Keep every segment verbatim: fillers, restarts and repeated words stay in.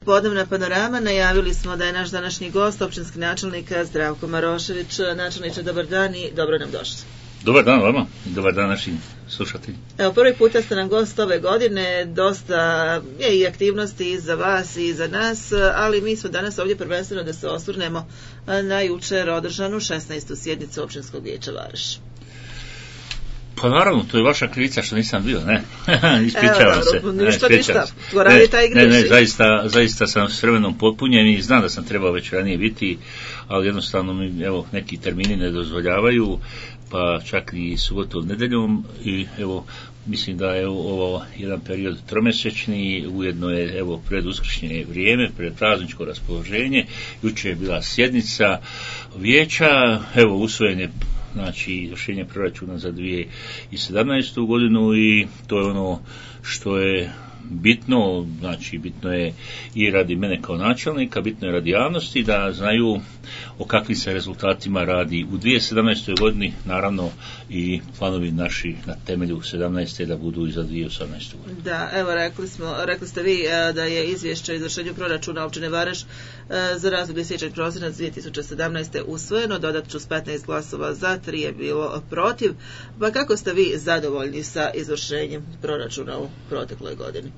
popodnevna panorama. Najavili smo da je naš današnji gost, općinski načelnik Zdravko Marošević. Načelniče, dobar dan i dobro nam došli. Dobar dan vama i dobar dan našim slušateljima. Evo, prvi puta ste nam gost ove godine, dosta je i aktivnosti i za vas i za nas, ali mi smo danas ovdje prvenstveno da se osvrnemo na jučer održanu šesnaestu sjednicu općinskog vijeća Vareš. Pa naravno, to je vaša krivica što nisam bio, ne? Ispričavam se. Evo, ništa, ništa. Tko radi taj i griši. Ne, ne, zaista, zaista sam s vremenom potpunjen i znam da sam trebao već ranije biti, ali jednostavno mi, evo, neki termini ne dozvoljavaju, pa čak i subotom, nedeljom, i evo, mislim da je ovo jedan period tromjesečni, ujedno je evo pred uskršnje vrijeme, pred prazničko raspoloženje. Jučer je bila sjednica vijeća, evo usvojen je znači izvršenje proračuna za dvije tisuće sedamnaestu godinu i to je ono što je bitno, znači bitno je i radi mene kao načelnika, bitno je radi javnosti da znaju o kakvim se rezultatima radi u dvije tisuće sedamnaestoj godini, naravno i planovi naši na temelju sedamnaeste da budu i za dvije tisuće osamnaestu godinu. Da, evo rekli smo, rekli ste vi da je izvješće o izvršenju proračuna općine Vareš za razdoblje siječanj prosinac dvije tisuće sedamnaeste usvojeno, dodat ću s petnaest glasova za, tri je bilo protiv. Pa kako ste vi zadovoljni sa izvršenjem proračuna u protekloj godini?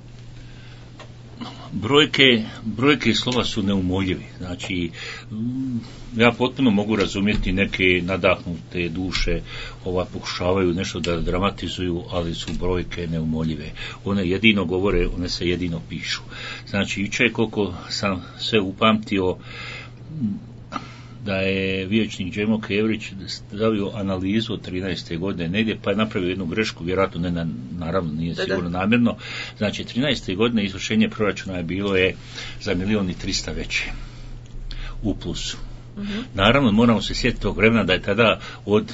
Brojke, brojke i slova su neumoljivi. Znači, ja potpuno mogu razumjeti neke nadahnute duše, ova pokušavaju nešto da dramatizuju, ali su brojke neumoljive. One jedino govore, one se jedino pišu. Znači, jučer koliko sam sve upamtio, da je vijećnik Džemo Kevrić stavio analizu od trinaeste godine negdje, pa je napravio jednu grešku, vjerojatno ne, na, naravno nije sigurno namjerno. Znači, trinaeste godine izvršenje proračuna je bilo je za milijon i trista veće u plusu. Uh-huh. Naravno, moramo se sjetiti tog vremena da je tada od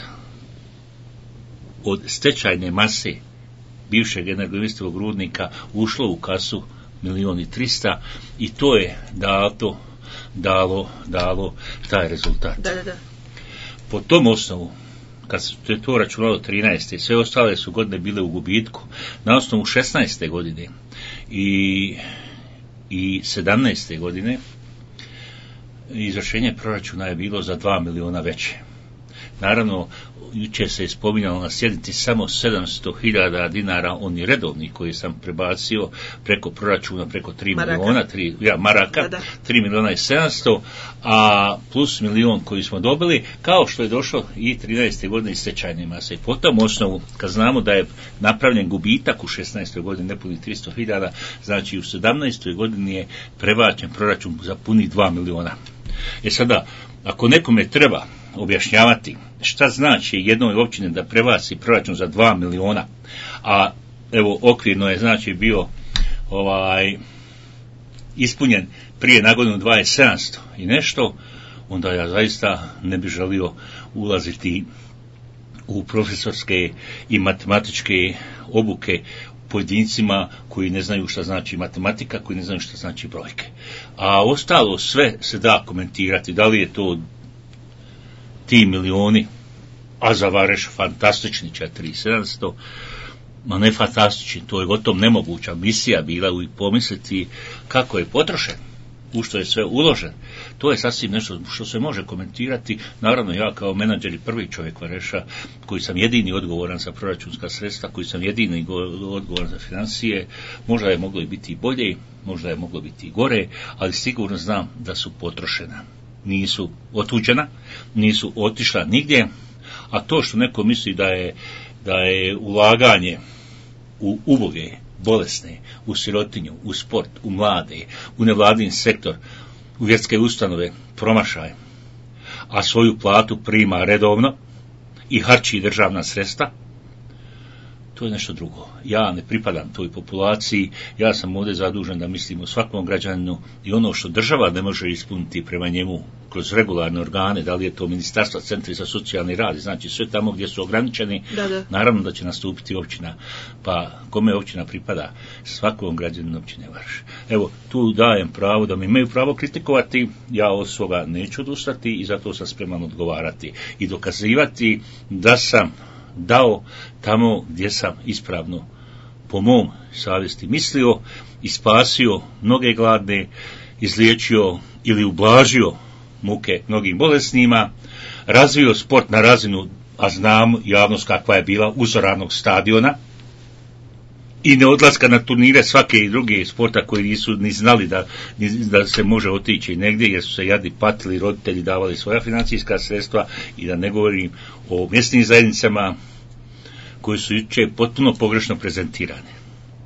od stečajne mase bivšeg energoinvestovog rudnika ušlo u kasu milijon i trista i to je dato dalo, dalo taj rezultat. Da, da, da. Po tom osnovu, kad se to računalo trinaeste, sve ostale su godine bile u gubitku, na osnovu šesnaeste godine i, i sedamnaeste godine izvršenje proračuna je bilo za dva miliona veće. Naravno, jučer se je spominjalo na sjednici samo sedamsto hiljada dinara, oni redovni koji sam prebacio preko proračuna, preko tri miliona, tri, ja, maraka, da, da. tri miliona i sedamsto, a plus milion koji smo dobili, kao što je došlo i trinaeste godine iz stečajne mase. Po tom osnovu, kad znamo da je napravljen gubitak u šesnaestoj godini nepunih tristo hiljada, znači u sedamnaestoj godini je prebačen proračun za punih dva miliona. E sada, ako nekome treba objašnjavati šta znači jednoj općini da prebaci proračun za dva miliona, a evo okvirno je znači bio ovaj ispunjen prije na godinu dva tisuće sedamsto i nešto, onda ja zaista ne bih želio ulaziti u profesorske i matematičke obuke pojedincima koji ne znaju šta znači matematika, koji ne znaju šta znači brojke. A ostalo sve se da komentirati, da li je to ti milioni, a za Vareš fantastični četiri tisuće sedamsto, ma ne fantastični, to je gotovo nemoguća misija bila uvijek pomisliti kako je potrošen, u što je sve uložen. To je sasvim nešto što se može komentirati. Naravno, ja kao menadžer i prvi čovjek Vareša, koji sam jedini odgovoran za proračunska sredstva, koji sam jedini odgovoran za financije, možda je moglo i biti i bolje, možda je moglo biti i gore, ali sigurno znam da su potrošena. Nisu otuđena, nisu otišla nigdje, a to što neko misli da je, da je ulaganje u uboge, bolesne, u sirotinju, u sport, u mlade, u nevladin sektor, u vjerske ustanove, promašaj, a svoju platu prima redovno i harči državna sredstva, to je nešto drugo. Ja ne pripadam toj populaciji, ja sam ovdje zadužen da mislim o svakom građaninu i ono što država ne može ispuniti prema njemu kroz regularne organe, da li je to ministarstva, centri za socijalni rad, znači sve tamo gdje su ograničeni, da, da. Naravno da će nastupiti općina, pa kome općina pripada? Svakom građaninu općine Vareš. Evo, tu dajem pravo da mi imaju pravo kritikovati, ja od svoga neću odustati i zato sam spreman odgovarati i dokazivati da sam dao tamo gdje sam ispravno po mom savjesti mislio i spasio mnoge gladne izliječio ili ublažio muke mnogim bolesnima, razvio sport na razinu, a znam javnost kakva je bila, uzorarnog stadiona i ne odlaska na turnire svake i druge sporta koji nisu ni znali da, da se može otići negdje, jer su se jadni patili, roditelji davali svoja financijska sredstva, i da ne govorim o mjesnim zajednicama koji su jučer potpuno pogrešno prezentirane.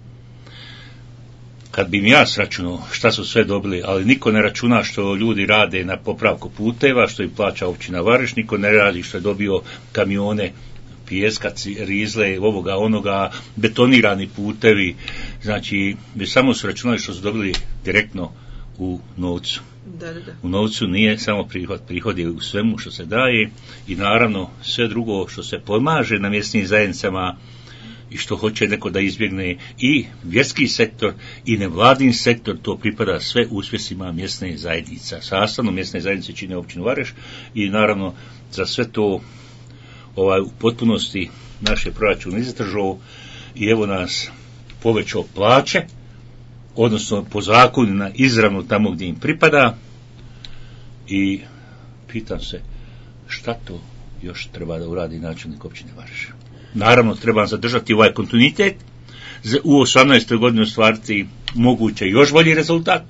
Kad bi im ja sračunao šta su sve dobili, ali niko ne računa što ljudi rade na popravku puteva, što im plaća općina Vareš, niko ne radi što je dobio kamione pijeska, rizle, ovoga, onoga, betonirani putevi, znači, već samo su računali što su dobili direktno u novcu. Da, da, da. U novcu nije samo prihod, prihod je u svemu što se daje, i naravno sve drugo što se pomaže na mjesnim zajednicama i što hoće neko da izbjegne, i vjerski sektor i nevladin sektor, to pripada sve uspjesima mjesne zajednica. Sastavno mjesne zajednice čine općinu Vareš, i naravno za sve to ovaj, u potpunosti naše proračun izdržao, i evo nas povećao plaće, odnosno po zakonu na izravno tamo gdje im pripada, i pitam se šta to još treba da uradi načelnik općine Vareš. Naravno, treba zadržati ovaj kontinuitet, u osamnaestoj godini ostvariti moguće još bolji rezultat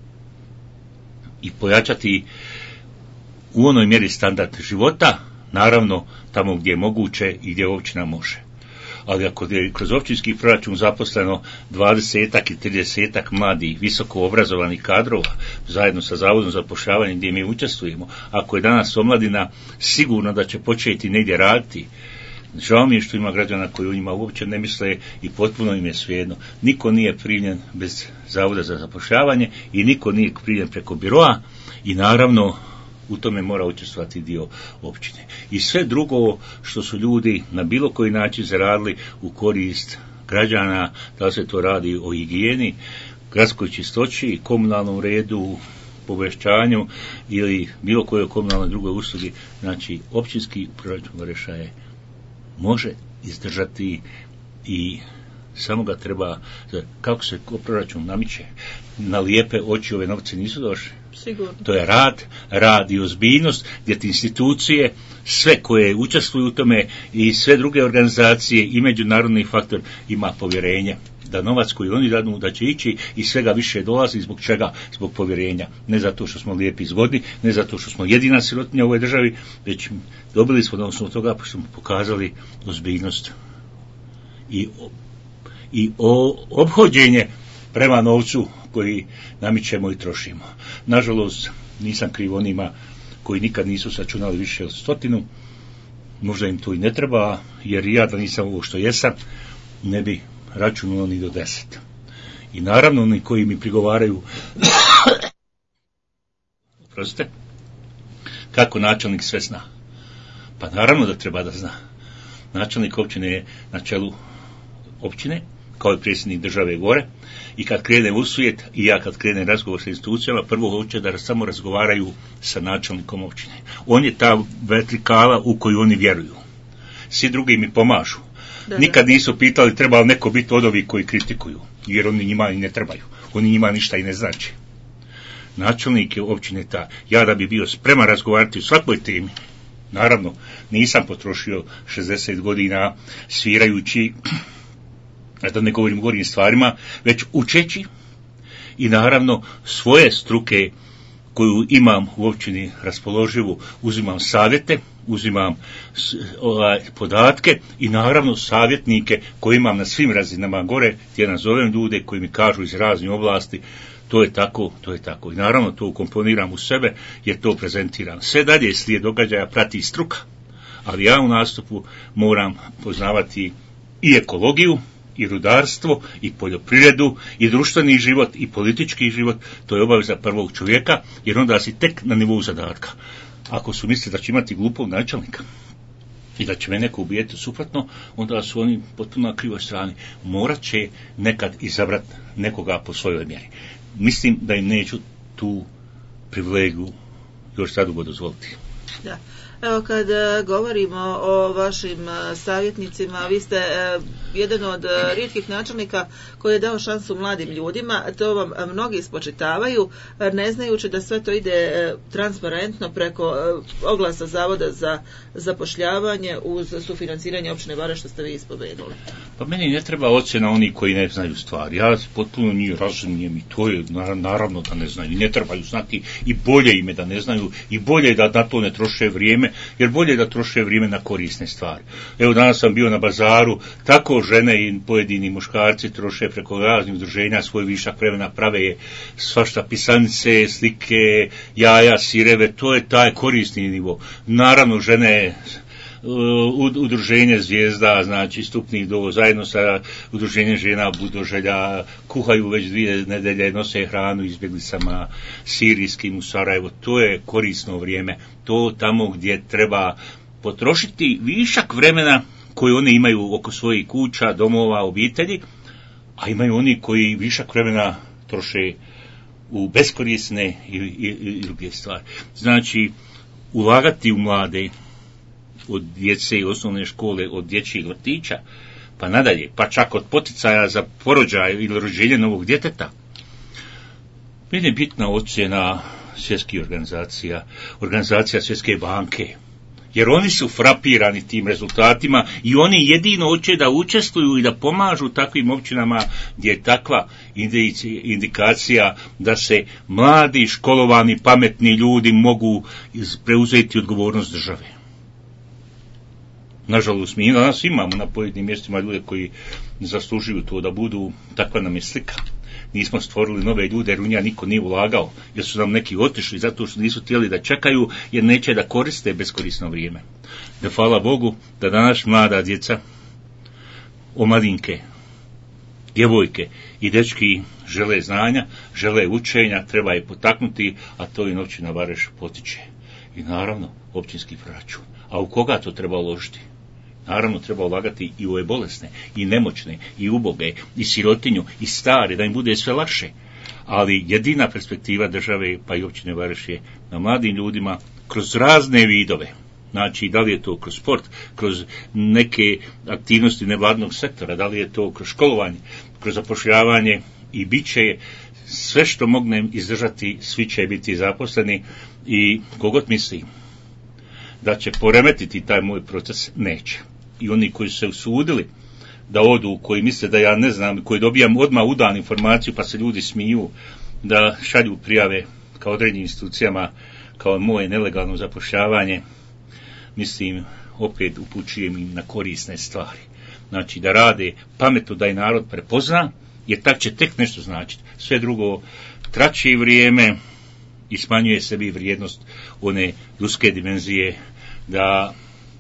i pojačati u onoj mjeri standard života, naravno tamo gdje je moguće i gdje općina može. Ali ako je kroz općinski proračun zaposleno dvadesetak i tridesetak mladih, visoko obrazovanih kadrova, zajedno sa Zavodom za zapošljavanje gdje mi učestvujemo, ako je danas omladina sigurno da će početi negdje raditi, žao mi je što ima građana koji u njima uopće ne misle i potpuno im je svejedno. Niko nije primljen bez Zavoda za zapošljavanje i niko nije primljen preko biroa, i naravno u tome mora učestvovati dio općine. I sve drugo što su ljudi na bilo koji način zaradili u korist građana, da li se to radi o higijeni, gradskoj čistoći, komunalnom redu, povešćanju ili bilo kojoj komunalnoj drugoj uslugi, znači općinski proračun Vareša je može izdržati, i samo ga treba, kako se proračun namiče, na lijepe oči ove novce nisu došli. Sigurno. To je rad, rad i ozbiljnost, gdje ti institucije, sve koje učestvuju u tome i sve druge organizacije i međunarodni faktor ima povjerenje da novac koji oni dadu da će ići i svega više dolazi. Zbog čega? Zbog povjerenja. Ne zato što smo lijepi i zgodni, ne zato što smo jedina sirotinja u ovoj državi, već dobili smo na osnovu toga što smo pokazali ozbiljnost i, i o, obhođenje prema novcu koji namičemo i trošimo. Nažalost, nisam kriv onima koji nikad nisu sačunali više od stotinu, možda im to i ne treba, jer ja da nisam ovo što jesam, ne bi računalo ni do deset. I naravno oni koji mi prigovaraju oprostite, kako načelnik sve zna. Pa naravno da treba da zna. Načelnik općine je na čelu općine, kao i predsjednik države gore, i kad krene u svijet i ja kad krene razgovor sa institucijama, prvo hoće da samo razgovaraju sa načelnikom općine. On je ta vertikala u koju oni vjeruju. Svi drugi mi pomažu. Da, nikad da. Nisu pitali treba li neko biti od ovih koji kritikuju, jer oni njima i ne trebaju. Oni njima ništa i ne znači. Načelnik je općine ta. Ja da bi bio spreman razgovarati u svakoj temi, naravno nisam potrošio šezdeset godina svirajući, da ne govorim o gorim stvarima, već učeći, i naravno svoje struke koju imam u općini raspoloživu, uzimam savjete, uzimam ovaj, podatke i naravno savjetnike koje imam na svim razinama gore, gdje nazovem ljude koji mi kažu iz raznih oblasti, to je tako, to je tako. I naravno to ukomponiram u sebe, jer to prezentiram. Sve dalje slijed događaja prati struka, ali ja u nastupu moram poznavati i ekologiju, i rudarstvo, i poljoprivredu, i društveni život, i politički život. To je obaveza prvog čovjeka, jer onda si tek na nivou zadatka. Ako su misli da će imati glupog načelnika i da će me neko ubijeti suprotno, onda su oni potpuno na krivoj strani. Morat će nekad izabrati nekoga po svojoj mjeri. Mislim da im neću tu privilegiju još sad dugo dozvoliti. Da. Evo, kad govorimo o vašim savjetnicima, vi ste jedan od rijetkih načelnika koji je dao šansu mladim ljudima. To vam mnogi spočitavaju, ne znajući da sve to ide transparentno preko oglasa Zavoda za zapošljavanje uz sufinanciranje općine Vareš, što ste vi ispomenuli. Pa meni ne treba ocjena oni koji ne znaju stvari. Ja potpuno njih razumijem i to je naravno da ne znaju. Ne trebaju znati i bolje ime da ne znaju i bolje da na to ne troše vrijeme, jer bolje da troše vrijeme na korisne stvari. Evo danas sam bio na bazaru, tako žene i pojedini muškarci troše preko raznih udruženja svoj višak vremena, prave je svašta pisanice, slike, jaja, sireve, to je taj korisni nivo. Naravno žene udruženje Zvijezda, znači stupni do zajedno sa udruženjem žena Budoželja kuhaju već dvije nedelje, nose hranu izbjeglicama sirijskim u Sarajevo. To je korisno vrijeme. To tamo gdje treba potrošiti višak vremena koji oni imaju oko svojih kuća, domova, obitelji, a imaju oni koji višak vremena troše u beskorisne i, i, i druge stvari. Znači, ulagati u mlade od djece i osnovne škole, od dječjih vrtića, pa nadalje, pa čak od poticaja za porođaj ili rođenje novog djeteta. Meni je bitna ocjena svjetskih organizacija, organizacija Svjetske banke, jer oni su frapirani tim rezultatima i oni jedino hoće da učestvuju i da pomažu takvim općinama gdje je takva indikacija da se mladi, školovani, pametni ljudi mogu preuzeti odgovornost države. Nažalost, mi danas imamo na pojedinim mjestima ljude koji zaslužuju to da budu, takva nam je slika. Nismo stvorili nove ljude jer u njega niko nije ulagao, jer su nam neki otišli zato što nisu htjeli da čekaju, jer neće da koriste beskorisno vrijeme. Da hvala Bogu da danas mlada djeca, omladinke, djevojke i dečki žele znanja, žele učenja, treba je potaknuti, a to i općina Vareš potiče. I naravno, općinski proračun. A u koga to treba uložiti? Naravno, treba ulagati i u ove bolesne, i nemoćne, i uboge, i sirotinju, i stare, da im bude sve lakše. Ali jedina perspektiva države, pa i općine Vareš, je na mladim ljudima kroz razne vidove. Znači, da li je to kroz sport, kroz neke aktivnosti nevladnog sektora, da li je to kroz školovanje, kroz zapošljavanje, i bit će sve što mognem izdržati, svi će biti zaposleni i kogod misli da će poremetiti taj moj proces, neće. I oni koji su se usudili da odu, koji misle da ja ne znam, koji dobijam odmah udan informaciju pa se ljudi smiju, da šalju prijave kao određenim institucijama kao moje nelegalno zapošljavanje, mislim, opet upućujem im na korisne stvari. Znači da rade pametno, da i narod prepozna, jer tak će tek nešto značiti. Sve drugo traći vrijeme i smanjuje sebi vrijednost one ljudske dimenzije da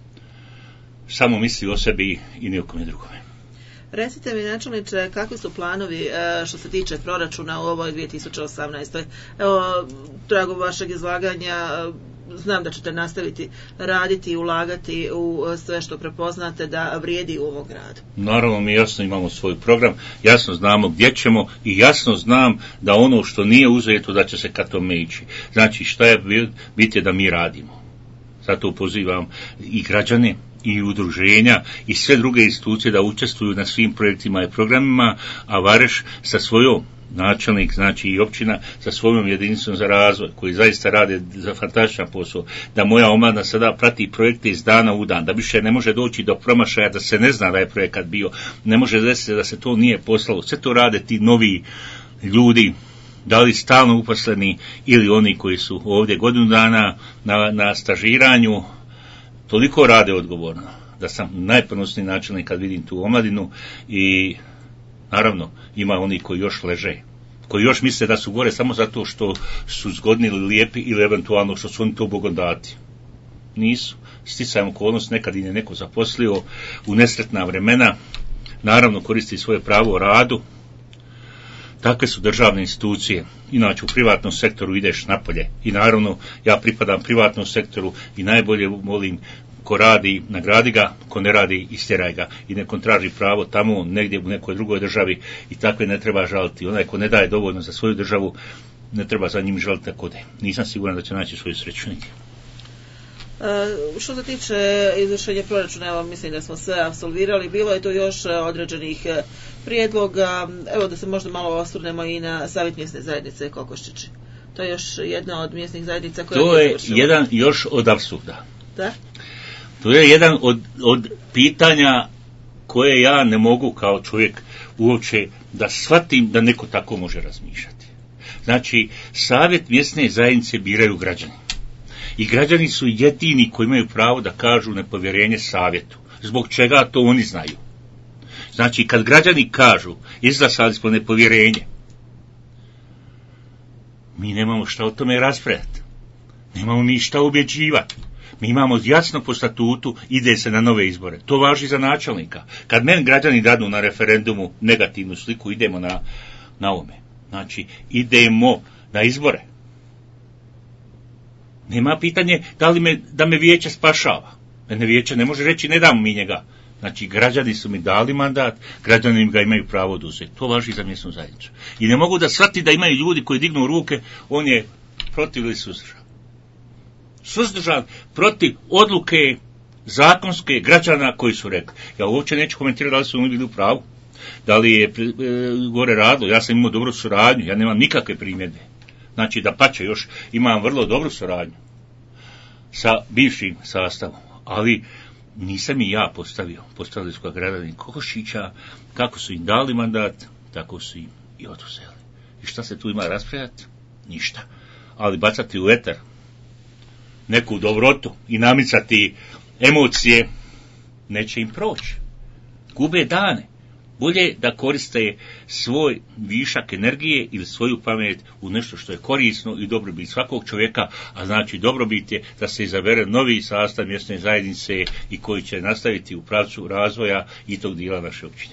samo misli o sebi i ni o kome drugome. Recite mi, načelniče, kakvi su planovi što se tiče proračuna u ovoj dvije tisuće osamnaestoj. Evo, trago vašeg izlaganja, znam da ćete nastaviti raditi i ulagati u sve što prepoznate da vrijedi u ovom gradu. Naravno, mi jasno imamo svoj program, jasno znamo gdje ćemo i jasno znam da ono što nije uzeto da će se ka tome ići. Znači, šta je biti da mi radimo. Zato pozivam i građane, i udruženja i sve druge institucije da učestvuju na svim projektima i programima, a Vareš sa svojom, načelnik, znači i općina, sa svojom jedinicom za razvoj, koji zaista rade za fantastičan posao, da moja omladina sada prati projekte iz dana u dan, da više ne može doći do promašaja, da se ne zna da je projekat bio, ne može desiti da se to nije poslalo. Sve to rade ti novi ljudi, da li stalno uposleni ili oni koji su ovdje godinu dana na, na stažiranju, toliko rade odgovorno da sam najponosniji načelnik kad vidim tu omladinu. I naravno ima oni koji još leže, koji još misle da su gore samo zato što su zgodni ili lijepi ili eventualno što su oni to Bogom dati. Nisu. Sticajem okolnost, nekad im je neko zaposlio u nesretna vremena, naravno koristi svoje pravo o radu. Takve su državne institucije. Inače u privatnom sektoru ideš napolje i naravno ja pripadam privatnom sektoru i najbolje volim ko radi, nagradi ga, ko ne radi, istjeraj ga i nekom traži pravo tamo negdje u nekoj drugoj državi i takve ne treba žaliti. Onaj ko ne daje dovoljno za svoju državu, ne treba za njim žaliti da kode. Nisam siguran da će naći svoju sreću nigdje. E, što se tiče izvršenja proračuna, evo mislim da smo sve apsolvirali, bilo je to još određenih prijedloga, evo da se možda malo osvrnemo i na savjet mjesne zajednice Kokoščići. To je još jedna od mjesnih zajednica koja to je izvršila. jedan još od apsurda. Da? To je jedan od, od pitanja koje ja ne mogu kao čovjek uopće da shvatim da neko tako može razmišljati. Znači, savjet mjesne zajednice biraju građani. I građani su jedini koji imaju pravo da kažu nepovjerenje savjetu. Zbog čega to oni znaju. Znači, kad građani kažu izglasali smo nepovjerenje, mi nemamo šta o tome raspravljati. Nemamo mi šta ubjeđivati. Mi imamo jasno po statutu, ide se na nove izbore. To važi za načelnika. Kad meni građani dadu na referendumu negativnu sliku, idemo na, na ome. Znači, idemo na izbore. Nema pitanje da li me, da me vijeće spašava. Mene vijeće ne može reći ne damo mi njega. Znači, građani su mi dali mandat, građani ga imaju pravo oduzeti. To važi za mjesnu zajednicu. I ne mogu da shvati da imaju ljudi koji dignu ruke, on je protiv ili suzdržan. Suzdržan protiv odluke zakonske građana koji su rekli. Ja uopće neću komentirati da li su oni bili u pravu. Da li je e, gore radilo, ja sam imao dobru suradnju, ja nemam nikakve primjedbe. Znači, da pače još imam vrlo dobru suradnju sa bivšim sastavom, ali nisam i ja postavio, postavili su ga građani Kokoščića, kako su im dali mandat, tako su im i oduzeli. I šta se tu ima raspravljati? Ništa. Ali bacati u eter neku dobrotu i namicati emocije, neće im proći. Gube dane. Bolje da koriste svoj višak energije ili svoju pamet u nešto što je korisno i dobrobit svakog čovjeka, a znači dobrobit je da se izabere novi sastav mjesne zajednice i koji će nastaviti u pravcu razvoja i tog dijela naše općine.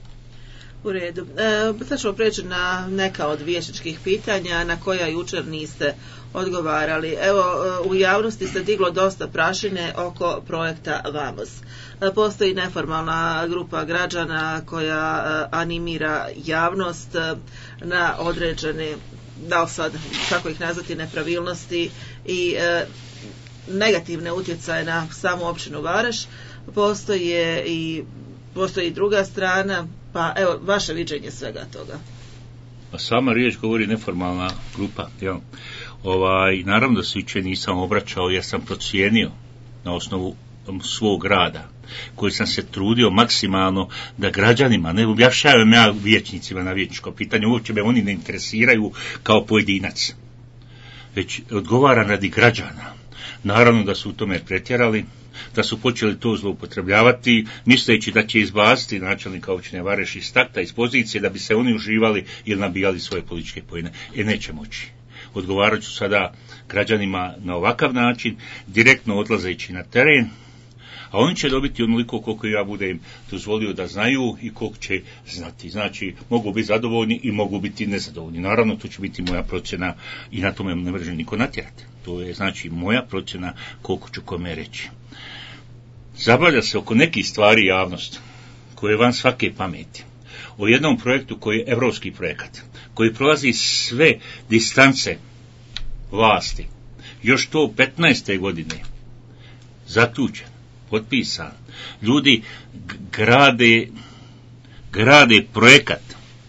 U redu. E, sad ćemo preći na neka od vijećničkih pitanja na koja jučer niste odgovarali. Evo, u javnosti se diglo dosta prašine oko projekta VAMOS. Postoji neformalna grupa građana koja animira javnost na određene, da li sad, kako ih nazvati, nepravilnosti i e, negativne utjecaje na samu općinu Vareš. Postoje i, postoji i druga strana, pa evo, vaše viđenje svega toga. A sama riječ govori neformalna grupa, jel? Ovaj, naravno da se jučer nisam obraćao, ja sam procijenio na osnovu svog rada, koji sam se trudio maksimalno da građanima, ne objašnjavam ja vijećnicima na vijećničko pitanje, uopće me oni ne interesiraju kao pojedinac, već odgovaram radi građana. Naravno da su u tome pretjerali, da su počeli to zloupotrebljavati, misleći da će izbaciti načelnika općine Vareš iz takta, iz pozicije, da bi se oni uživali ili nabijali svoje političke poene. E, neće moći. Odgovarat ću sada građanima na ovakav način, direktno odlazeći na teren, a oni će dobiti onoliko koliko ja budem dozvolio da znaju i koliko će znati. Znači, mogu biti zadovoljni i mogu biti nezadovoljni. Naravno, to će biti moja procjena i na tome ne može niko natjerati. To je, znači, moja procjena koliko ću kome reći. Zabavlja se oko nekih stvari javnost, koje je van svake pameti. O jednom projektu koji je evropski projekat, koji prolazi sve distance vlasti. Još to petnaeste godine zaključen, potpisan. Ljudi grade, grade projekat,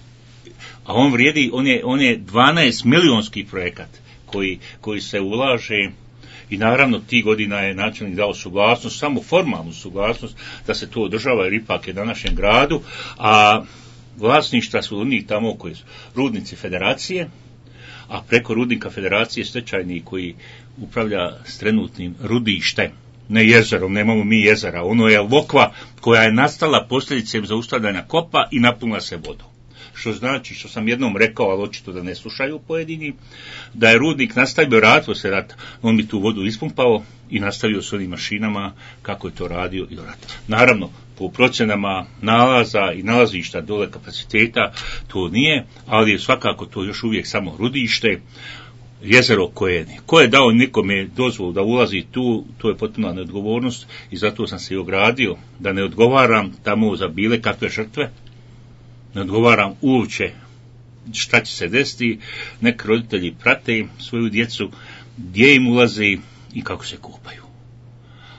a on vrijedi, on je, on je dvanaest milionski projekat koji, koji se ulaže. I naravno ti godina je načelnik dao suglasnost, samo formalnu suglasnost da se to održava jer ipak je na našem gradu, a vlasništva su oni tamo koji su rudnici federacije, a preko rudnika federacije stečajni koji upravlja s trenutnim rudištem, ne jezerom, nemamo mi jezera, ono je lokva koja je nastala posljedicem zaustavljanja kopa i napunila se vodom. Što znači, što sam jednom rekao, ali očito da ne slušaju pojedini, da je rudnik nastavio raditi se rat, on bi tu vodu ispumpao i nastavio s onim mašinama kako je to radio i do rata. Naravno, po procjenama nalaza i nalazišta dole kapaciteta to nije, ali je svakako to još uvijek samo rudište, jezero koje ne. Ko je dao nikome dozvolu da ulazi tu, to je potpuna neodgovornost i zato sam se i ogradio da ne odgovaram tamo za bile kakve žrtve, ne odgovaram uopće šta će se desiti, nek roditelji prate svoju djecu, gdje im ulazi i kako se kupaju.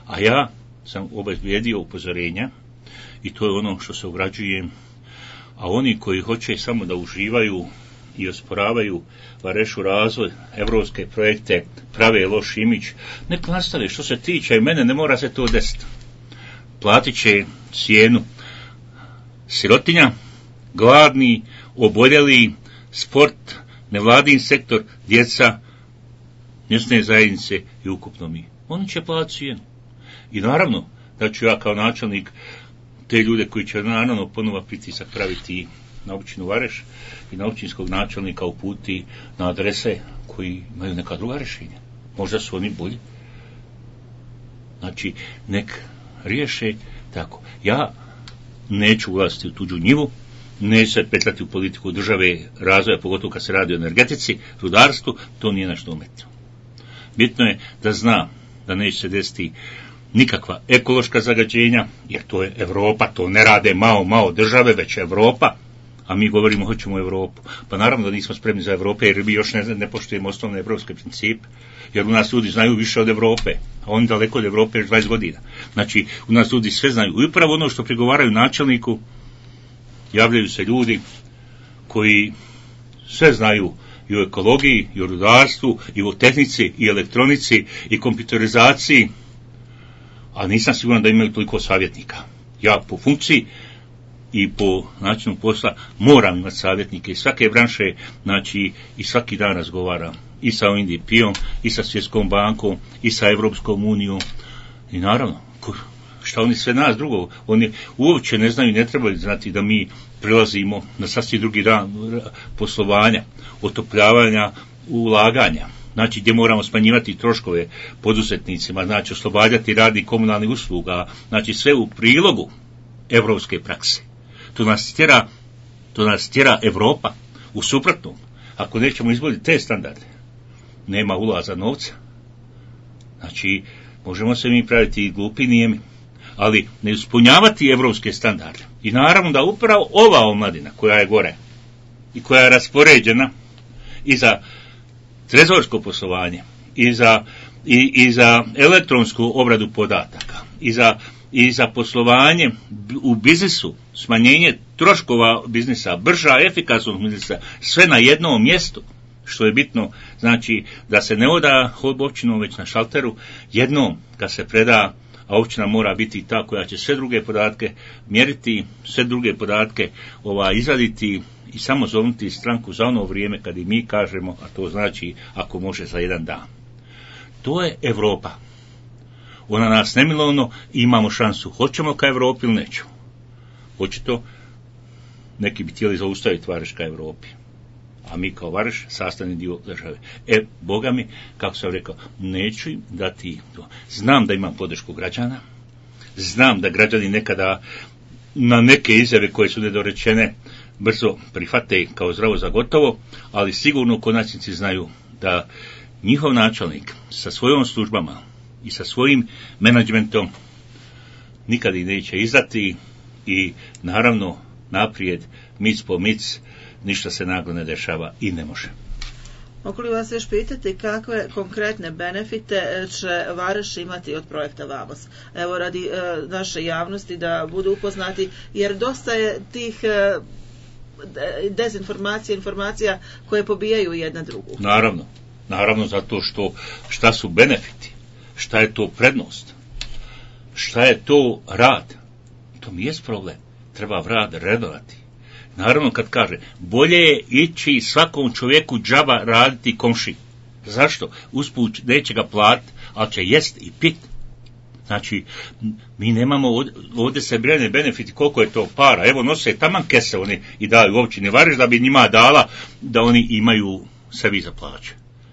A ja sam obezbijedio upozorenja i to je ono što se ugrađuje, a oni koji hoće samo da uživaju i osporavaju Varešu razvoj, evropske projekte, prave loš imidž, nek nastave. Što se tiče mene, ne mora se to desiti. Platit će cijenu sirotinja, gladni, oboljeli, sport, nevladin sektor, djeca, mjesne zajednice i ukupno mi. Oni će platiti cijenu. I naravno da ću ja kao načelnik te ljude koji će naravno ponovo pritisak praviti na općinu Vareš i na općinskog načelnika uputi na adrese koji imaju neka druga rješenja. Možda su oni bolji. Znači, nek riješe tako. Ja neću ulaziti u tuđu njivu, neću se petljati u politiku države razvoja, pogotovo kad se radi o energetici, rudarstvu, to nije naš domet. Bitno je da zna da neće se desiti nikakva ekološka zagađenja, jer to je Europa, to ne rade malo, malo države, već Europa, a mi govorimo hoćemo Europu. Pa naravno da nismo spremni za Europe, jer mi još ne, ne poštujemo osnovne evropske principe, jer u nas ljudi znaju više od Europe, a oni daleko od Europe još dvadeset godina. Znači, u nas ljudi sve znaju. I upravo ono što prigovaraju načelniku, javljaju se ljudi koji sve znaju i o ekologiji, i o rudarstvu, i o tehnici, i elektronici, i kompjuterizaciji, a nisam siguran da imaju toliko savjetnika. Ja po funkciji i po načinu posla moram imati savjetnike iz svake branše, znači i svaki dan razgovaram i sa O E D P-om, i sa Svjetskom bankom, i sa Evropskom unijom, i naravno, šta oni sve nas drugo, oni uopće ne znaju, ne trebaju znati da mi prelazimo na sasvim drugi dan poslovanja, otopljavanja, ulaganja. Znači gdje moramo smanjivati troškove poduzetnicima, znači oslobađati radnih komunalnih usluga, znači sve u prilogu evropske prakse. To nas tjera, to nas tjera Europa. U suprotnom, ako nećemo izvoditi te standarde, nema ulaza novca. Znači, možemo se mi praviti glupi nijemi, ali ne ispunjavati evropske standarde. I naravno da upravo ova omladina koja je gore i koja je raspoređena i za trezorsko poslovanje, i za, i, i za elektronsku obradu podataka, i za, i za poslovanje u biznisu, smanjenje troškova biznisa, brža efikasnost biznisa, sve na jednom mjestu, što je bitno, znači da se ne oda općinom već na šalteru, jednom kad se preda, a općina mora biti ta koja će sve druge podatke mjeriti, sve druge podatke ova, izvaditi i samo zovnuti stranku za ono vrijeme kad i mi kažemo, a to znači ako može za jedan dan. To je Europa. Ona nas nemilovno i imamo šansu. Hoćemo ka Europi ili nećemo? Očito neki bi htjeli zaustaviti Vareš ka Europi. A mi kao Vareš sastavni dio države. E, Boga mi, kako sam rekao, neću im dati to. Znam da imam podršku građana, znam da građani nekada na neke izjave koje su nedorečene brzo prihvate kao zdravo za gotovo, ali sigurno u konačnici znaju da njihov načelnik sa svojom službama i sa svojim menadžmentom nikad ih neće izdati i naravno naprijed, mic po mic, ništa se naglo ne dešava i ne može. Mogu li vas još pitati kakve konkretne benefite će Vareš imati od projekta VAMOS? Evo radi e, naše javnosti da budu upoznati, jer dosta je tih e, dezinformacija, informacija koje pobijaju jedna drugu. Naravno, naravno zato što šta su benefiti, šta je to prednost, šta je to rad, to mi je problem, treba rad redovati. Naravno kad kaže, bolje je ići svakom čovjeku džaba raditi komši. Zašto? Usput neće ga platiti, ali će jest i pit. Znači, mi nemamo, ovdje, ovdje se brine benefiti, koliko je to para. Evo nose taman kese oni i daju općini Vareš da bi njima dala da oni imaju sebi za plaće.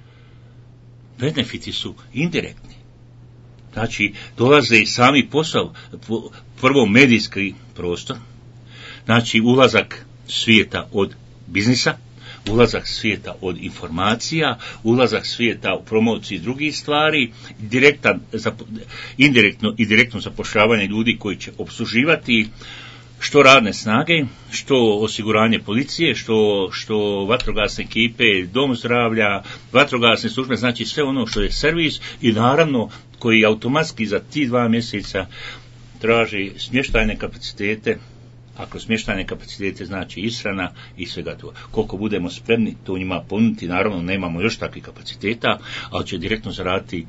Benefiti su indirektni. Znači, dolaze i sami posao, prvo medijski prostor, znači ulazak svijeta od biznisa, ulazak svijeta od informacija, ulazak svijeta u promociji drugih stvari, direktan, indirektno i direktno zapošljavanje ljudi koji će opsluživati što radne snage, što osiguranje policije, što, što vatrogasne ekipe, dom zdravlja, vatrogasne službe, znači sve ono što je servis i naravno koji automatski za ti dva mjeseca traži smještajne kapacitete, ako smještajne kapacitete znači ishrana i svega toga. Koliko budemo spremni to njima ponuditi, naravno nemamo još takvih kapaciteta, ali će direktno zaraditi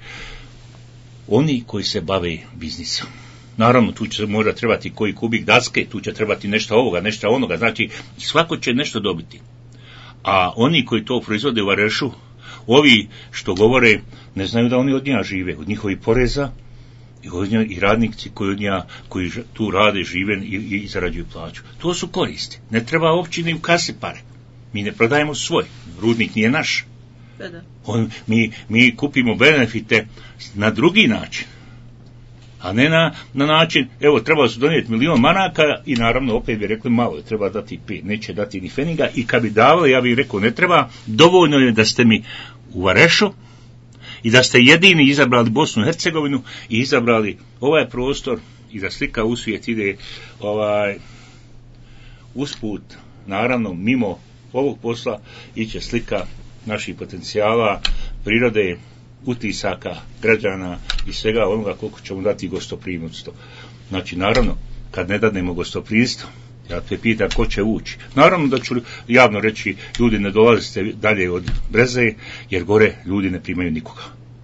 oni koji se bave biznisom. Naravno, tu će možda trebati koji kubik daske, tu će trebati nešto ovoga, nešto onoga, znači svako će nešto dobiti. A oni koji to proizvode u Varešu, ovi što govore, ne znaju da oni od njega žive, od njihovih poreza, i, od njega, i radnici koji, od njega, koji tu rade, žive i, i zarađuju plaću. To su koristi. Ne treba općini u kasi pare. Mi ne prodajemo svoj. Rudnik nije naš. On, mi, mi kupimo benefite na drugi način. A ne na, na način, evo, treba su donijeti milion maraka i naravno opet bi rekli malo, treba dati pet, neće dati ni feniga i kad bi davali, ja bih rekao, ne treba, dovoljno je da ste mi u Varešu i da ste jedini izabrali Bosnu i Hercegovinu i izabrali ovaj prostor i da slika u svijet ide ovaj, usput, naravno, mimo ovog posla iće slika naših potencijala, prirode, utisaka građana i svega onoga koliko ćemo dati gostoprimstvo. Znači, naravno, kad ne dadnemo gostoprimstvo, ja te pitam ko će ući. Naravno da ću javno reći, ljudi ne dolazite dalje od Breze, jer gore ljudi ne primaju nikoga.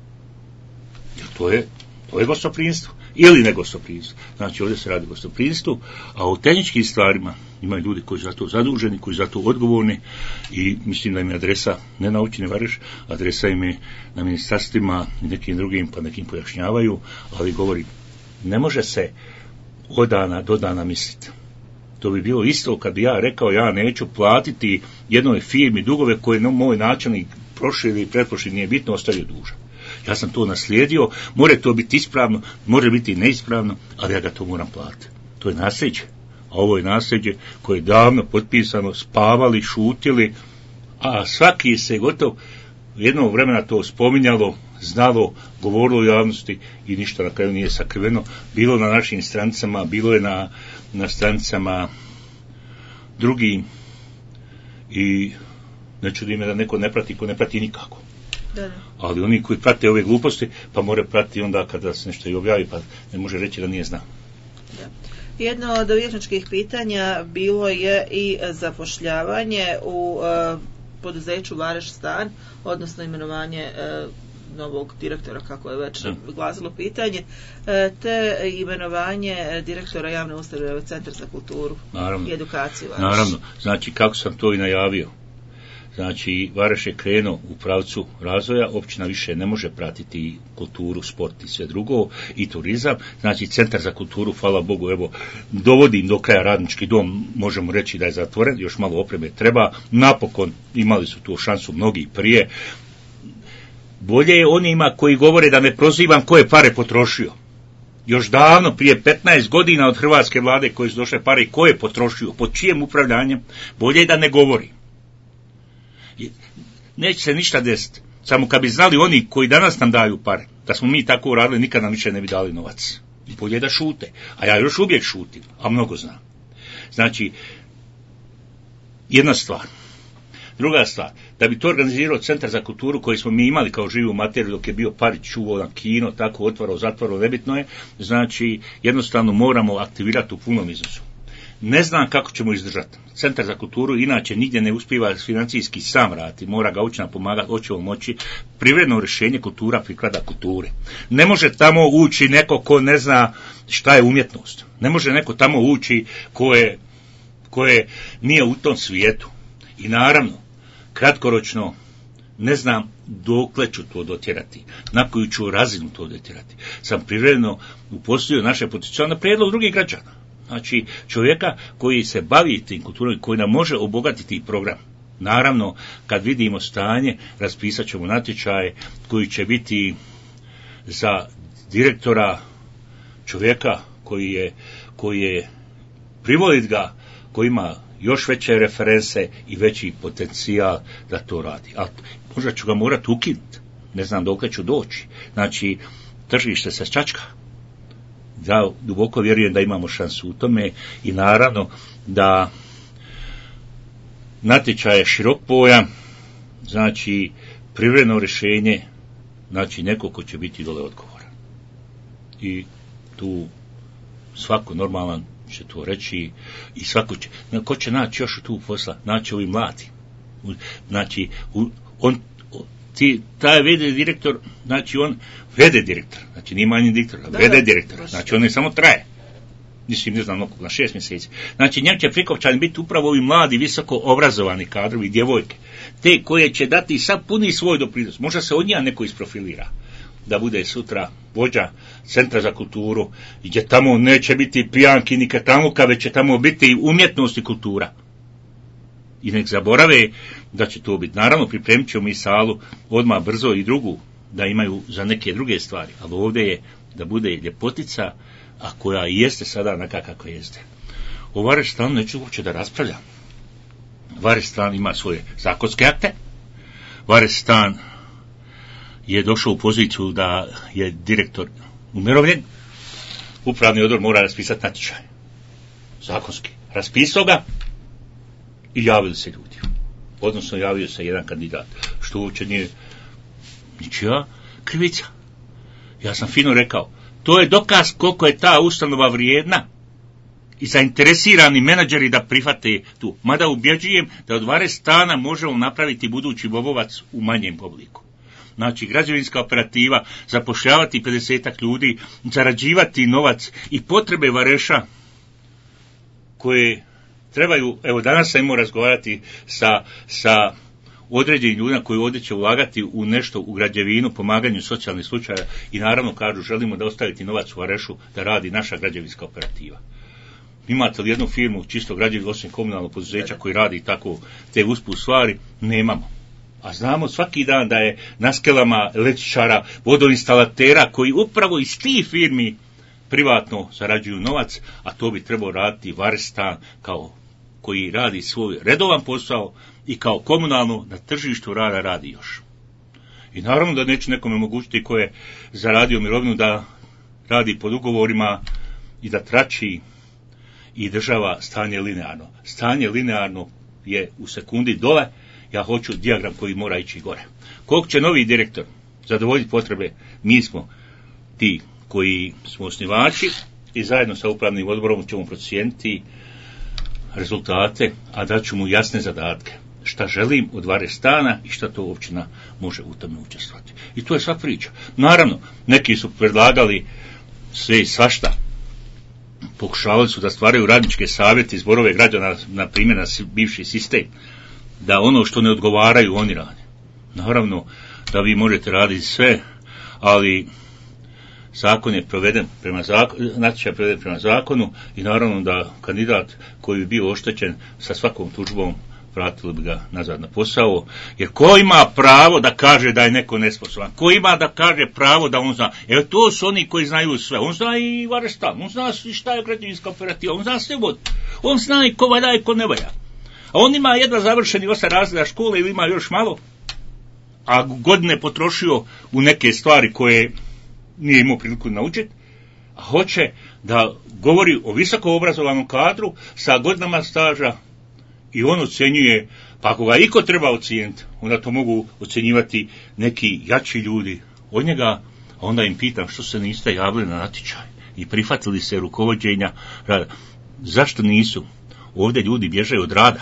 Jer to je, to je gostoprimstvo. Ili ne gostoprimstvo. Znači, ovdje se radi o gostoprimstvu, a o tehničkim stvarima imaju ljudi koji su za to zaduženi, koji su za to odgovorni i mislim da im je adresa, ne na općini Vareš, adresa im je na ministarstvima i nekim drugim, pa nekim pojašnjavaju, ali govorim, ne može se od dana do dana misliti. To bi bilo isto kad bi ja rekao, ja neću platiti jednoj firmi dugove koje no, moj načelnik prošli ili pretprošli nije bitno ostavio dužan. Ja sam to naslijedio, može to biti ispravno, može biti neispravno, ali ja ga to moram platiti. To je nasljeđe. A ovo je nasljeđe koje je davno potpisano, spavali, šutili, a svaki se gotovo jednog vremena to spominjalo, znalo, govorilo u javnosti i ništa na kraju nije sakriveno. Bilo na našim stranicama, bilo je na, na stranicama drugim i ne čudi me da neko ne prati, ko ne prati nikako. Da, da. Ali oni koji prate ove gluposti, pa more pratiti onda kada se nešto i objavi, pa ne može reći da nije zna. Da. Jedno od vijećničkih pitanja bilo je i zapošljavanje u uh, poduzeću Vareš stan, odnosno imenovanje uh, novog direktora, kako je već da. glasilo pitanje, te imenovanje direktora javne ustanove Centar za kulturu naravno. i edukaciju Vareš. Naravno, znači kako sam to i najavio. Znači, Vareš je krenuo u pravcu razvoja, općina više ne može pratiti kulturu, sport i sve drugo, i turizam. Znači, Centar za kulturu, hvala Bogu, evo, dovodim do kraja radnički dom, možemo reći da je zatvoren, još malo opreme treba, napokon imali su tu šansu mnogi prije. Bolje je onima koji govore da ne prozivam ko je pare potrošio. Još davno, prije petnaest godina od hrvatske vlade koje su došle pare, ko je potrošio, pod čijem upravljanjem, bolje je da ne govori. Neće se ništa desiti. Samo kad bi znali oni koji danas nam daju pare, da smo mi tako uradili, nikad nam više ne bi dali novac. I bolje da šute. A ja još uvijek šutim, a mnogo znam. Znači, jedna stvar. Druga stvar, da bi to organizirao Centar za kulturu koji smo mi imali kao živu materiju dok je bio Parić čuvao na kino, tako otvarao, zatvarao, nebitno je, znači jednostavno moramo aktivirati u punom iznosu. Ne znam kako ćemo izdržati. Centar za kulturu inače nigdje ne uspijeva financijski sam raditi, mora ga učina pomagati, hoće on moći. Privredno rješenje kultura priklada kulture. Ne može tamo ući neko ko ne zna šta je umjetnost. Ne može neko tamo ući ko je, ko je nije u tom svijetu. I naravno, kratkoročno ne znam dokle ću to dotjerati, na koju ću razinu to dotjerati. Sam privredno uposlio naše potencijale na prijedlog drugih građana. Znači, čovjeka koji se bavi tim kulturom, koji nam može obogatiti program. Naravno, kad vidimo stanje, raspisat ćemo natječaje koji će biti za direktora čovjeka koji je, koji je privolit ga, koji ima još veće reference i veći potencijal da to radi. A možda ću ga morati ukinuti. Ne znam dokle ću doći. Znači, tržište se čačka. Ja duboko vjerujem da imamo šansu u tome i naravno da natječaj je širok pojam, znači privremeno rješenje, znači neko ko će biti dole odgovoran. I tu svako normalan će to reći i svako će, ko će naći još tu posla, naći ovi mladi. Znači, on, ti, taj vede direktor, znači on vede direktor, znači nije manji direktor, da, vede direktor, znači on ne samo traje. Mislim, ne znam, na šest mjeseci. Znači, njem će prikopčani biti upravo ovi mladi, visoko obrazovani kadrovi, djevojke, te koje će dati sad puni svoj doprinos. Možda se od njega neko isprofilira, da bude sutra vođa Centra za kulturu, gdje tamo neće biti pijanki ni katamuka, već će tamo biti umjetnost i kultura. I nek zaborave da će to biti. Naravno, pripremit ćemo i salu odmah brzo i drugu, da imaju za neke druge stvari. Ali ovdje je da bude ljepotica, a koja jeste sada onaka kako jeste. O Varestanu neću uopće da raspravljam. Varestan ima svoje zakonske akte. Varestan je došao u poziciju da je direktor umirovljen. Upravni odbor mora raspisati natječaj. Zakonski. Raspisao ga i javili se ljudi. Odnosno javio se jedan kandidat. Što uopće nije ničija krivica. Ja sam fino rekao, to je dokaz koliko je ta ustanova vrijedna i zainteresirani menadžeri da prihvate tu. Mada ubjeđujem da od Varestana možemo napraviti budući bobovac u manjem obliku. Znači, građevinska operativa, zapošljavati pedesetak ljudi, zarađivati novac i potrebe Vareša koje trebaju, evo danas sam imao razgovarati sa, sa određenim ljudima koji ovdje će ulagati u nešto, u građevinu, pomaganju socijalnih slučaja i naravno kažu želimo da ostaviti novac u Varešu da radi naša građevinska operativa. Imate li jednu firmu čisto građevinu osim komunalnog poduzeća koji radi tako te usput stvari? Nemamo. A znamo svaki dan da je na skelama električara, vodoinstalatera koji upravo iz tih firmi privatno zarađuju novac, a to bi trebao raditi Varestan kao koji radi svoj redovan posao i kao komunalno na tržištu rada radi još. I naravno da neće nekome omogućiti ko je zaradio mirovinu da radi pod ugovorima i da trači i država stanje linearno. Stanje linearno je u sekundi dole, ja hoću dijagram koji mora ići gore. Koliko će novi direktor zadovoljiti potrebe, mi smo ti koji smo osnivači i zajedno sa upravnim odborom ćemo procijeniti rezultate, a dat ću mu jasne zadatke. Šta želim od Varestana i šta to općina može u tome učestvovati. I to je sva priča. Naravno, neki su predlagali sve i svašta. Pokušavali su da stvaraju radničke savjete, zborove građana, na primjer na bivši sistem, da ono što ne odgovaraju oni rade. Naravno da vi možete raditi sve, ali zakon je proveden prema zakonu, natječaj je proveden prema zakonu i naravno da kandidat koji bi bio oštećen sa svakom tužbom vratili bi ga nazad na posao, jer ko ima pravo da kaže da je neko nesposoban, ko ima da kaže pravo da on zna, evo to su oni koji znaju sve, on zna i Varestan, on zna šta je građevinska operativa, on zna sve vod, on zna i ko valja i ko ne valja, a on ima jedna završeni osam razreda škole ili ima još malo, a godine potrošio u neke stvari koje nije imao priliku naučiti, a hoće da govori o visoko obrazovanom kadru sa godinama staža i on ocjenjuje, pa ako ga iko treba ocijeniti, onda to mogu ocjenjivati neki jači ljudi od njega, a onda im pitam što se niste javili na natječaj i prihvatili se rukovođenja rada. Zašto nisu? Ovdje ljudi bježaju od rada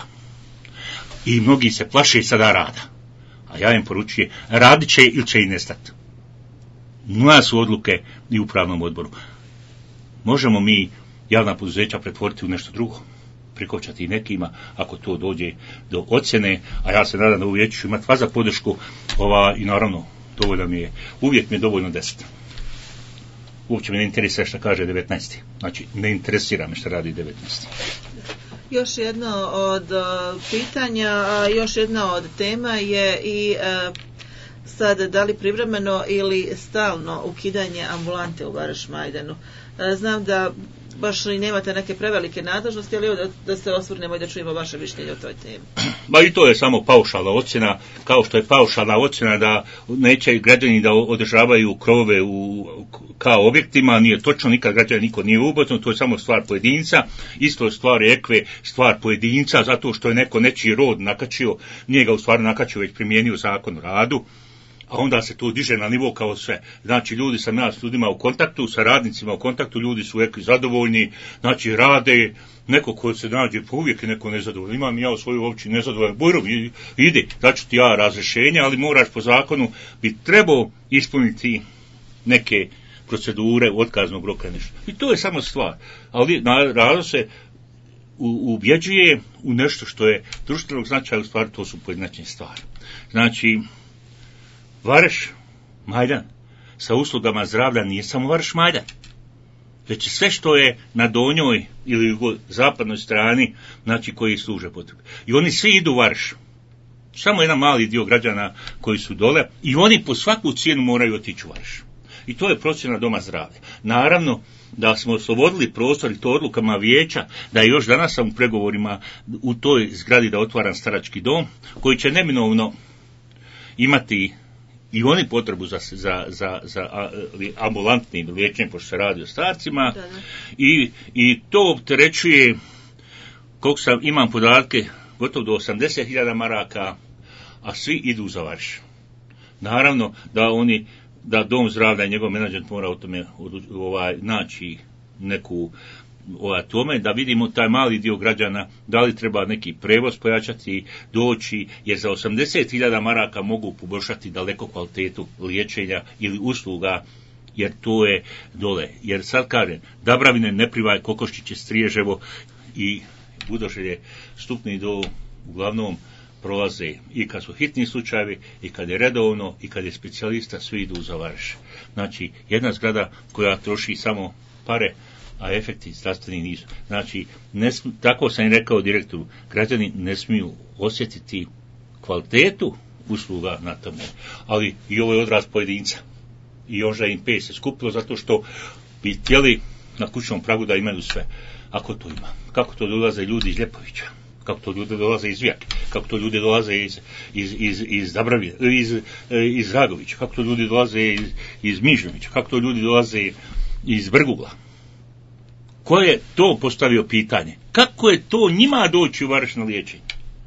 i mnogi se plaše sada rada, a ja im poručujem, radit će ili će i nestati. Moja su odluke i upravnom odboru. Možemo mi javna poduzeća pretvoriti u nešto drugo, prikočati i nekima ako to dođe do ocjene, a ja se nadam da u vijeću ću imati vas za podršku, ova, i naravno dovoljno mi je, uvijek mi je dovoljno deset. Uopće me ne interesira što kaže devetnaest. Znači, ne interesira me što radi devetnaest. Još jedno od uh, pitanja, a još jedna od tema je i uh, sad da li privremeno ili stalno ukidanje ambulante u Vareš Majdanu. Uh, znam da baš i nemate neke prevelike nadležnosti, ali evo da, da se osvrnemo i da čujemo vaše mišljenje o toj temi. Ma i to je samo paušalna ocjena, kao što je paušalna ocjena da neće građani da održavaju krovove u kao objektima, nije točno, nikad građani niko nije ubozno, to je samo stvar pojedinca, isto stvar je ekve, stvar pojedinca, zato što je neko nečiji rod nakačio, nije ga u stvari nakačio, već primijenio zakon o radu, a onda se to diže na nivo kao sve. Znači, ljudi sam ja s ljudima u kontaktu, sa radnicima u kontaktu, ljudi su ekvi zadovoljni, znači rade, neko ko se nađe, pa uvijek je neko nezadovoljno. Imam ja u svojoj općini nezadovoljan, bujrom, ide, daću ti ja razrješenje, ali moraš po zakonu bi trebao ispuniti neke procedure otkaznog roka nešto. I to je samo stvar. Ali razlog se ubjeđuje u nešto što je društvenog značaja, u stvari to su pojedinačne stvari. Znači, Vareš, Majdan, sa uslugama zdravlja nije samo Vareš, Majdan, već sve što je na donjoj ili zapadnoj strani, znači koji služe potrebu. I oni svi idu u Vareš. Samo jedan mali dio građana koji su dole i oni po svaku cijenu moraju otići u Vareš. I to je procjena doma zdravlja. Naravno da smo oslobodili prostor i to odlukama vijeća, da je još danas sam u pregovorima u toj zgradi da otvaram starački dom, koji će neminovno imati i oni potrebu za, za, za, za ambulantni liječenje, pošto se radi o starcima, da, da. I, i to opterećuje, koliko sam, imam podatke, gotovo do osamdeset hiljada maraka, a svi idu za Varš. Naravno da oni, da dom zdravlja i njegov menadžment mora o tome ovaj, naći neku o tome, da vidimo taj mali dio građana, da li treba neki prevoz pojačati, doći, jer za osamdeset hiljada maraka mogu poboljšati daleko kvalitetu liječenja ili usluga, jer to je dole. Jer sad kažem, Dabravine, Neprivaj, Kokoščiće, Striježevo i Budošelje, Stupni do uglavnom prolaze i kad su hitni slučajevi, i kad je redovno, i kad je specijalista, svi idu za Varš. Znači, jedna zgrada koja troši samo pare, a efekti zdravstveni nisu. Znači, ne sm- tako sam i rekao direktoru, građani ne smiju osjetiti kvalitetu usluga na tome, ali i ovo je odraz pojedinca. I još da im pe se skupilo zato što bi htjeli na kućnom pragu da imaju sve. Ako to ima? Kako to dolaze ljudi iz Ljepovića? Kako to ljudi dolaze iz Vijake? Kako to ljudi dolaze iz, iz, iz, iz Dabravije, iz, iz Ragovića? Kako to ljudi dolaze iz, iz Mižnovića? Kako to ljudi dolaze iz Vrgugla? Ko je to postavio pitanje? Kako je to njima doći u Vareš na liječenje?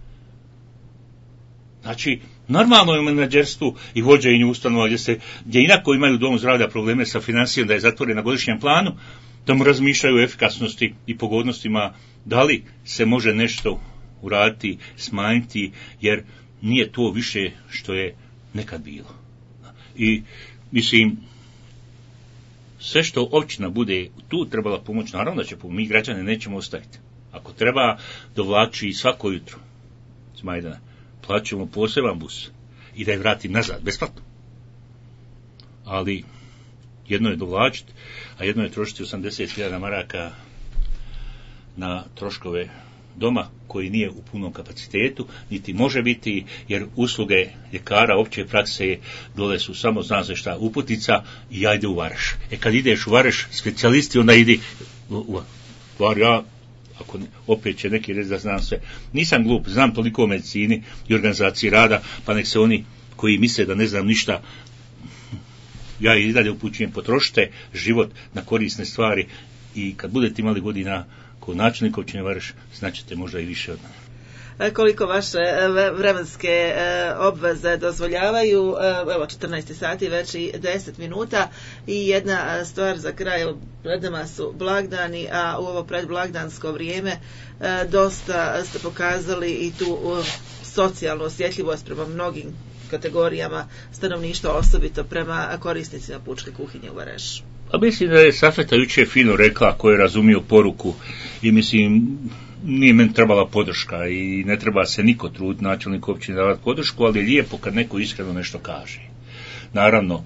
Znači, normalno je u menadžerstvu i vođenju ustanova gdje, se, gdje inako imaju dom zdravlja probleme sa financijom, da je zatvoren na godišnjem planu, da mu razmišljaju o efikasnosti i pogodnostima, da li se može nešto uraditi, smanjiti, jer nije to više što je nekad bilo. I, mislim, sve što općina bude tu trebala pomoći, naravno da će pomoći, mi građane nećemo ostaviti. Ako treba dovlači svako jutro s Majdana, plaćamo poseban bus i da je vrati nazad, besplatno. Ali jedno je dovlačiti, a jedno je trošiti osamdeset hiljada maraka na troškove doma koji nije u punom kapacitetu, niti može biti, jer usluge ljekara opće prakse dole su samo, zna se šta, uputnica i ja ide u Vareš. E kad ideš u Vareš, specijalisti, onda idi u, u Var, ja, ako opet će neki reći da znam sve, nisam glup, znam toliko o medicini i organizaciji rada, pa nek se oni koji misle da ne znam ništa, ja i dalje upućujem, potrošite život na korisne stvari i kad budete imali godina ko načelnik općine Vareš, značite možda i više od mene. Koliko vaše vremenske obveze dozvoljavaju, evo četrnaest sati, već i deset minuta i jedna stvar za kraj, pred nama su blagdani, a u ovo predblagdansko vrijeme dosta ste pokazali i tu socijalnu osjetljivost prema mnogim kategorijama stanovništva, osobito prema korisnicima pučke kuhinje u Varešu. A mislim da je Safeta jučer fino rekla, ko je razumio poruku, i mislim, nije meni trebala podrška i ne treba se niko truditi načelnik općine davati podršku, ali je lijepo kad neko iskreno nešto kaže. Naravno,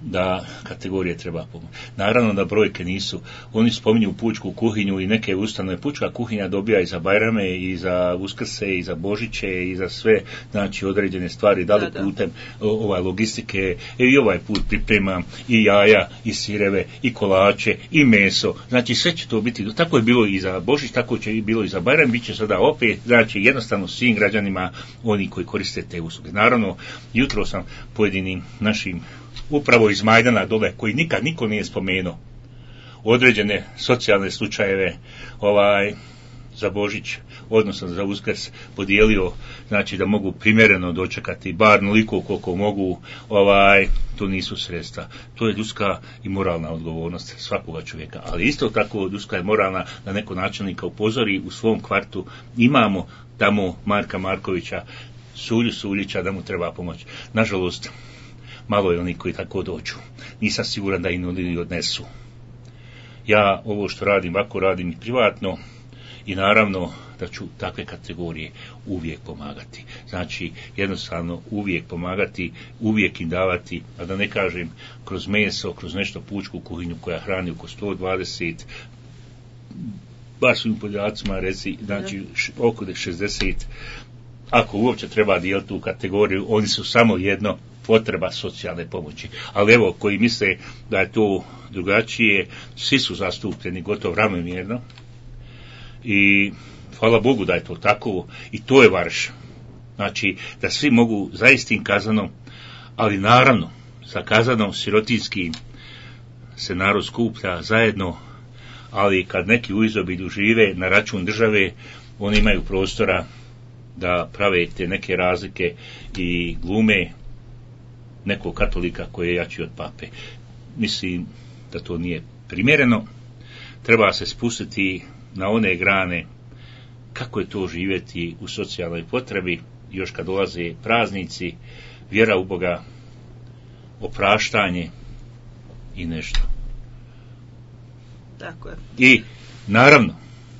da kategorije treba pomoći. Naravno da brojke nisu, oni spominju pučku kuhinju i neke ustanove. Pučka kuhinja dobija i za Bajrame, i za Uskrse, i za Božiće, i za sve, znači određene stvari, da li da, putem da. ovaj logistike, i ovaj put priprema i jaja, i sireve, i kolače, i meso, znači sve će to biti, tako je bilo i za Božić, tako će i bilo i za Bajram, bit će sada opet, znači jednostavno svim građanima, oni koji koriste te usluge. Naravno, jutro sam pojedinim našim upravo iz Majdana dole, koji nikad niko nije spomenuo, određene socijalne slučajeve ovaj za Božić, odnosno za Uskrs, podijelio, znači da mogu primjereno dočekati bar noliko koliko mogu, ovaj to nisu sredstva. To je ljudska i moralna odgovornost svakoga čovjeka, ali isto tako ljudska i moralna da neko načelnika upozori u svom kvartu, imamo tamo Marka Markovića, Sulju Suljića, da mu treba pomoć. Nažalost, malo je oni koji tako dođu. Nisam siguran da im oni odnesu. Ja ovo što radim, ovako radim i privatno, i naravno da ću takve kategorije uvijek pomagati. Znači, jednostavno uvijek pomagati, uvijek im davati, a da ne kažem kroz meso, kroz nešto pučku kuhinju koja hrani oko sto dvadeset, baš svim poljacima reci, znači oko šezdeset, ako uopće treba dijeliti tu kategoriju, oni su samo jedno, potreba socijalne pomoći. Ali evo, koji misle da je to drugačije, svi su zastupljeni gotovo ravnomjerno i hvala Bogu da je to tako i to je varš. Znači, da svi mogu zaistim kazanom, ali naravno, sa kazanom sirotinskim se narod skuplja zajedno, ali kad neki u izobilju žive na račun države, oni imaju prostora da prave te neke razlike i glume nekog katolika koji je jači od pape. Mislim da to nije primjereno. Treba se spustiti na one grane kako je to živjeti u socijalnoj potrebi, još kad dolaze praznici, vjera u Boga, opraštanje i nešto. Tako je. I naravno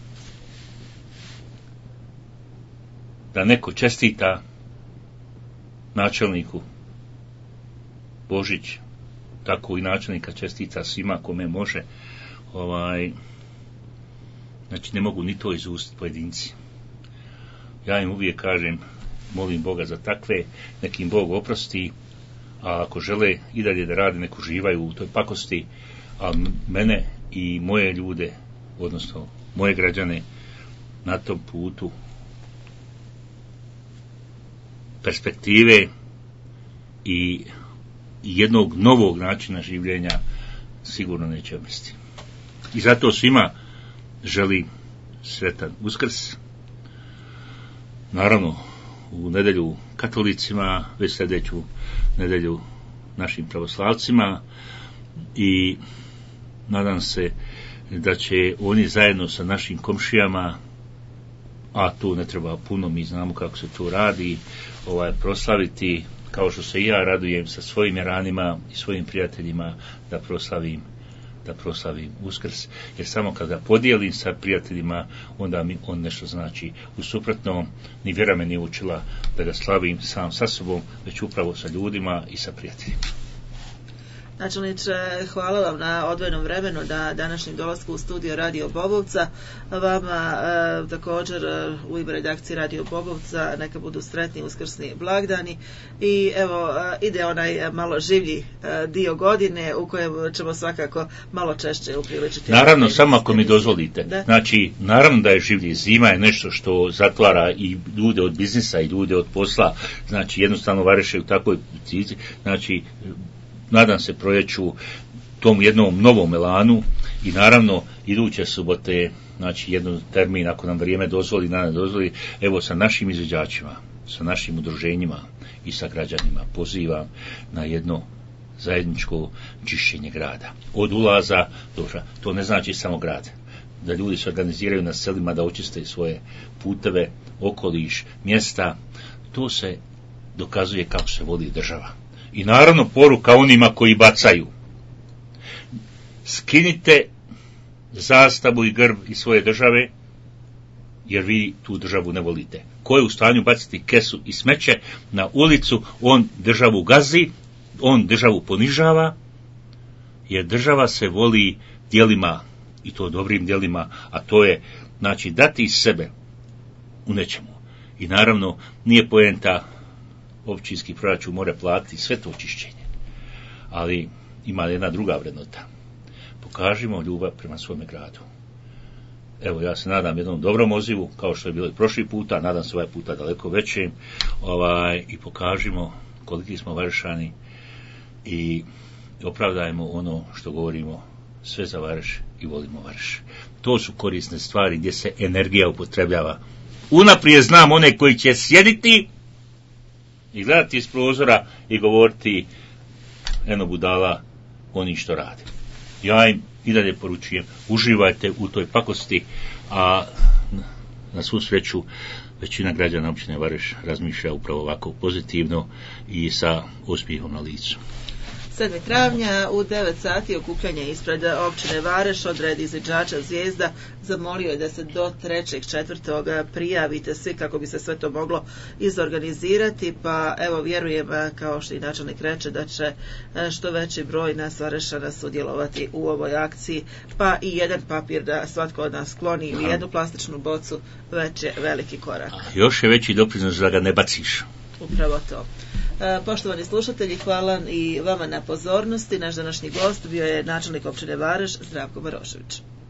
da neko čestita načelniku Božić, tako i načelnika čestita svima kome može, ovaj, znači ne mogu ni to izustiti pojedinci. Ja im uvijek kažem, molim Boga za takve, nekim Bog oprosti, a ako žele i dalje da rade, nek uživaju u toj pakosti, a mene i moje ljude, odnosno moje građane, na tom putu perspektive i jednog novog načina življenja sigurno neće omesti. I zato svima želim sretan Uskrs. Naravno, u nedjelju katolicima, već sljedeću nedjelju našim pravoslavcima, i nadam se da će oni zajedno sa našim komšijama, a tu ne treba puno, mi znamo kako se to radi, ovaj, proslaviti, kao što se i ja radujem sa svojim ranima i svojim prijateljima da proslavim da proslavim Uskrs, jer samo kada podijelim sa prijateljima, onda mi on nešto znači. U suprotnom, ni vjera me nije učila da ga slavim sam sa sobom, već upravo sa ljudima i sa prijateljima. Načelniče, hvala vam na odvojenom vremenu, na današnjem dolasku u studio Radio Bobovca. Vama e, također e, u ime redakcije Radio Bobovca neka budu sretni uskrsni blagdani i evo e, ide onaj malo življi e, dio godine u kojem ćemo svakako malo češće upriličiti. Naravno, samo ako mi dozvolite. Da? Znači, naravno da je življi, zima je nešto što zatvara i ljude od biznisa i ljude od posla, znači jednostavno vareše u takvoj cizi, znači nadam se proljeću tom jednom novom elanu i naravno iduće subote, znači jedan termin ako nam vrijeme dozvoli, nadam dozvoli, evo sa našim izvođačima, sa našim udruženjima i sa građanima pozivam na jedno zajedničko čišćenje grada. Od ulaza do, to ne znači samo grad, da ljudi se organiziraju na selima da očiste svoje puteve, okoliš, mjesta, to se dokazuje kako se vodi država. I naravno poruka onima koji bacaju. Skinite zastavu i grb iz svoje države, jer vi tu državu ne volite. Ko je u stanju baciti kesu i smeće na ulicu, on državu gazi, on državu ponižava jer država se voli djelima, i to dobrim djelima, a to je, znači, dati sebe u nečemu. I naravno, nije poenta općinski proračun mora platiti sve to očišćenje. Ali ima jedna druga vrednota. Pokažimo ljubav prema svome gradu. Evo, ja se nadam jednom dobrom odzivu, kao što je bilo i prošli puta, nadam se ovaj puta daleko većim, ovaj, i pokažimo koliki smo Varešani i opravdajmo ono što govorimo, sve za Vareš i volimo Vareš. To su korisne stvari gdje se energija upotrebljava. Unaprijed znam one koji će sjediti i gledati iz prozora i govoriti eno budala oni što rade. Ja im i dalje poručujem, uživajte u toj pakosti, a na svu sreću većina građana općine Vareš razmišlja upravo ovako pozitivno i sa osmijehom na licu. sedmog travnja u devet sati okupljanje ispred općine Vareš, odredi izviđača Zvijezda zamolio je da se do trećeg četvrtog prijavite svi kako bi se sve to moglo izorganizirati, pa evo vjerujem, kao što i načelnik reče, da će što veći broj nas Varešana sudjelovati u ovoj akciji, pa i jedan papir da svatko od nas skloni ili jednu plastičnu bocu već je veliki korak. Još je veći doprinos da ga ne baciš. Upravo to. Poštovani slušatelji, hvala i vama na pozornosti. Naš današnji gost bio je načelnik općine Vareš, Zdravko Marošević.